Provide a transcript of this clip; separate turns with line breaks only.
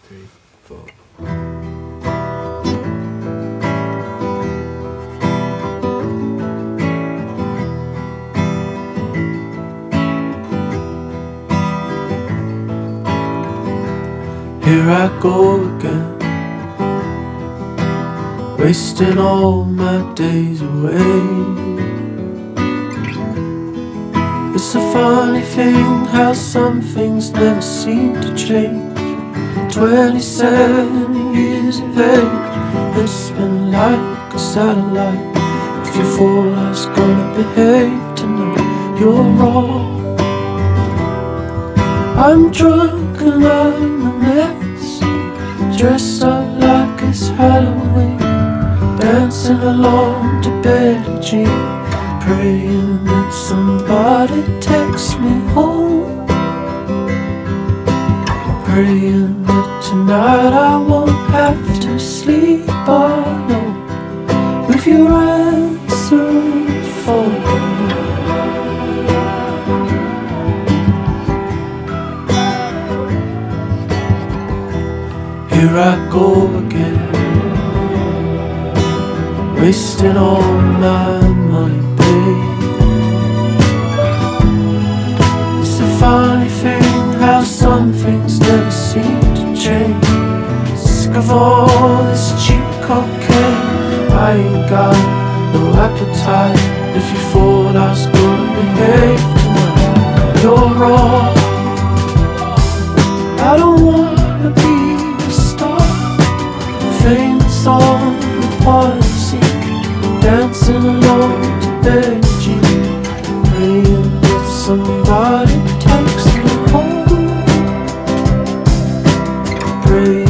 three, four. Here I go again, wasting all my days away. It's a funny thing how some things never seem to change. 27 years of age, it's been like a satellite. If you fall, I was gonna behave tonight. You're wrong. I'm drunk and I'm a mess, dressed up like it's Halloween, dancing along to Billie Jean, praying that somebody takes me home, praying that tonight I won't have to sleep alone with your answering phone. Here I go again, wasting all my money, babe. It's a funny thing how some things never seem to change. Sick of all this cheap cocaine, I ain't got no appetite. If you thought I was gonna behave tonight, you're wrong. I don't wanna be famous on the party scene, dancing along to Billie Jean, praying that somebody takes me home, praying